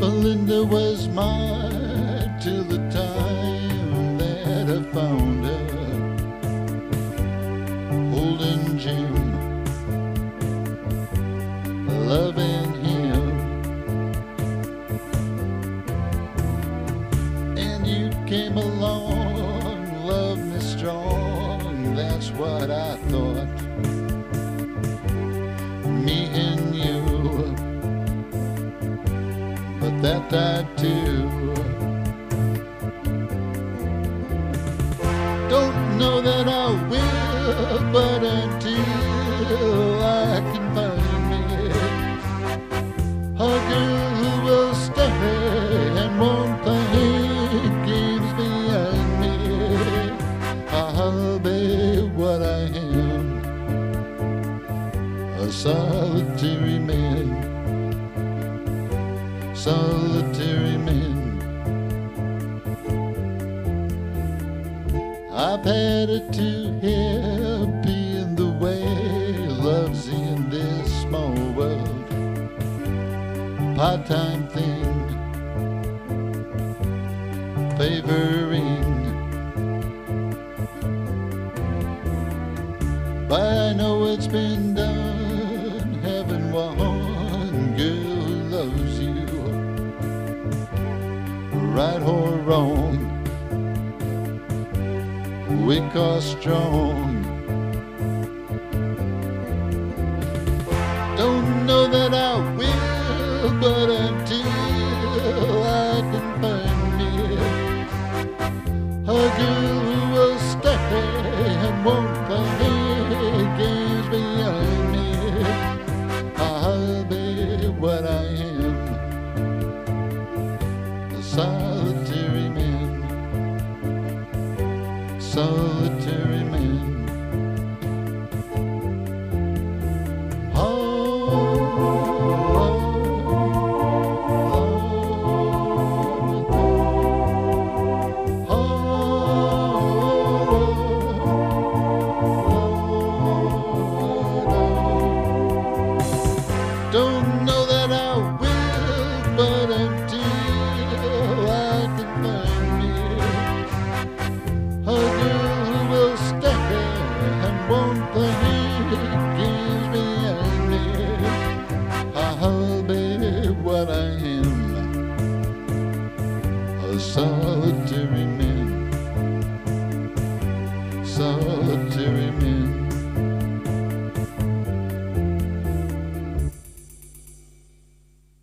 Melinda was mine till the time that I found her holding Jim, loving him. And you came along, loved me strong, that's what I thought. Me and you, but that I too don't know that I will, but until I can find me a girl who will stay and won't play games behind me, I'll be what I am, a solitary man, solitary man. I've had it too happy in the way love's in this small world, part-time thing, favoring. But I know it's been done, having one girl who loves you, right or wrong, weak or strong. Don't know that I will, but until I can find me a girl who will stay and won't play games behind me, I'll be what I am, a solitary man, solitary man. Don't know that I will, but until I can find me a girl who will stay and won't play games behind me,